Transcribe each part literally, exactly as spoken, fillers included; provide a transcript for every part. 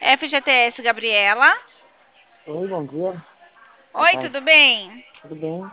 F G T S, Gabriela. Oi, bom dia. Boa Oi, tarde. tudo bem? Tudo bem?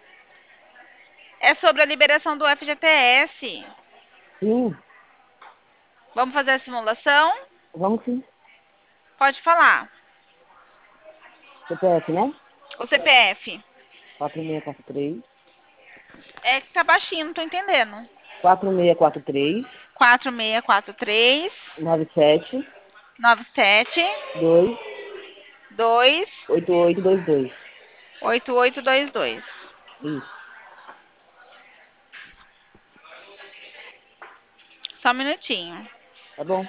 É sobre a liberação do F G T S. Sim, Vamos fazer a simulação? vamos sim. Pode falar. C P F, né? O C P F. quatro seis quatro três, É que tá baixinho, não tô entendendo. quatro seis quatro três, quatro seis quatro três, nove sete nove sete dois dois oito oito dois dois. oito oito dois dois. Isso, Só um minutinho. tá bom?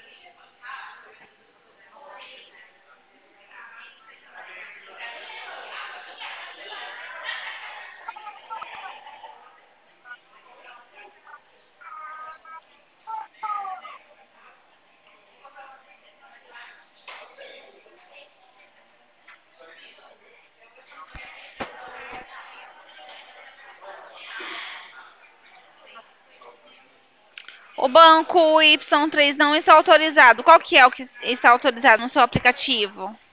O banco Y três não está autorizado. Qual que é o que está autorizado no seu aplicativo?